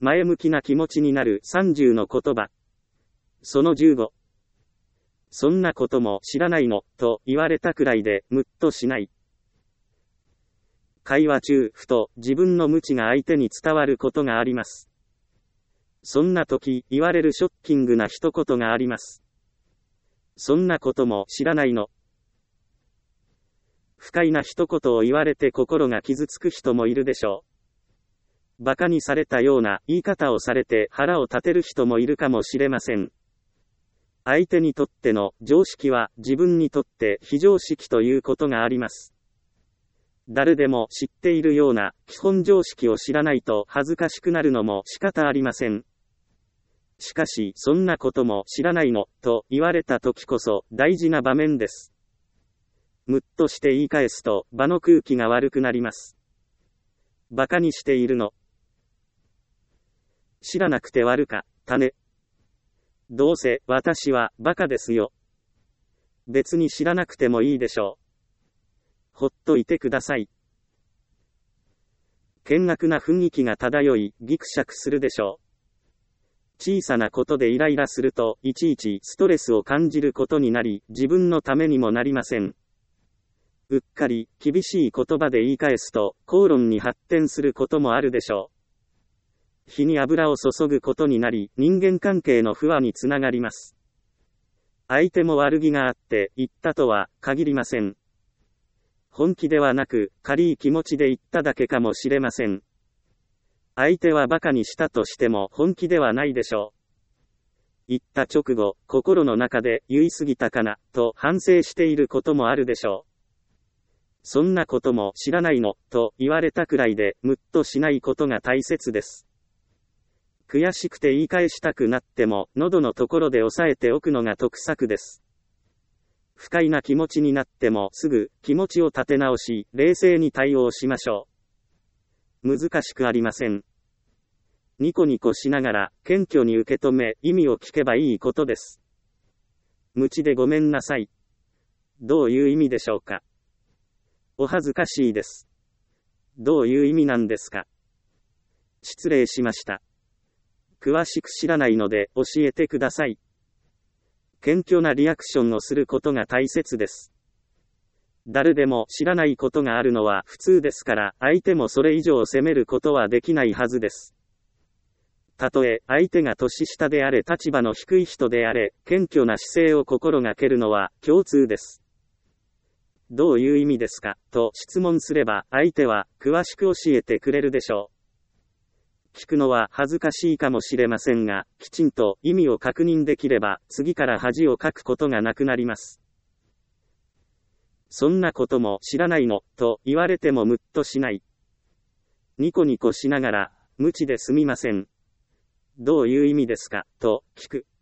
前向きな気持ちになる30の言葉。その15。そんなことも知らないの、と言われたくらいでムッとしない。会話中、ふと自分の無知が相手に伝わることがあります。そんな時、言われるショッキングな一言があります。そんなことも知らないの。不快な一言を言われて心が傷つく人もいるでしょう。馬鹿にされたような言い方をされて腹を立てる人もいるかもしれません。相手にとっての常識は自分にとって非常識ということがあります。誰でも知っているような基本常識を知らないと恥ずかしくなるのも仕方ありません。しかし、そんなことも知らないの、と言われた時こそ大事な場面です。ムッとして言い返すと場の空気が悪くなります。馬鹿にしているの。知らなくて悪かったね。どうせ私は馬鹿ですよ。別に知らなくてもいいでしょう。ほっといてください。険悪な雰囲気が漂い、ギクシャクするでしょう。小さなことでイライラすると、いちいちストレスを感じることになり、自分のためにもなりません。うっかり、厳しい言葉で言い返すと、口論に発展することもあるでしょう。火に油を注ぐことになり、人間関係の不和につながります。相手も悪気があって言ったとは限りません。本気ではなく、軽い気持ちで言っただけかもしれません。相手は馬鹿にしたとしても本気ではないでしょう。言った直後、心の中で言い過ぎたかな、と反省していることもあるでしょう。そんなことも知らないの、と言われたくらいでムッとしないことが大切です。悔しくて言い返したくなっても、喉のところで押さえておくのが得策です。不快な気持ちになってもすぐ気持ちを立て直し、冷静に対応しましょう。難しくありません。ニコニコしながら、謙虚に受け止め、意味を聞けばいいことです。無知でごめんなさい。どういう意味でしょうか。お恥ずかしいです。どういう意味なんですか。失礼しました。詳しく知らないので教えてください。謙虚なリアクションをすることが大切です。誰でも知らないことがあるのは普通ですから、相手もそれ以上責めることはできないはずです。たとえ相手が年下であれ立場の低い人であれ、謙虚な姿勢を心がけるのは共通です。どういう意味ですか、と質問すれば相手は詳しく教えてくれるでしょう。聞くのは恥ずかしいかもしれませんが、きちんと意味を確認できれば、次から恥をかくことがなくなります。そんなことも知らないの、と言われてもムッとしない。ニコニコしながら、無知ですみません。どういう意味ですか、と聞く。